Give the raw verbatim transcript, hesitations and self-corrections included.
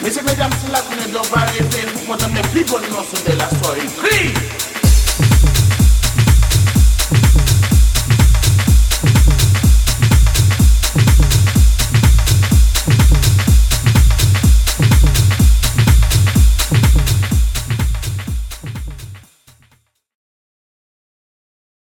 Mais c'est mesdames, c'est là qu'on est dans le bar et fait, mon ami, plus bonne notion de la soirée. Crie!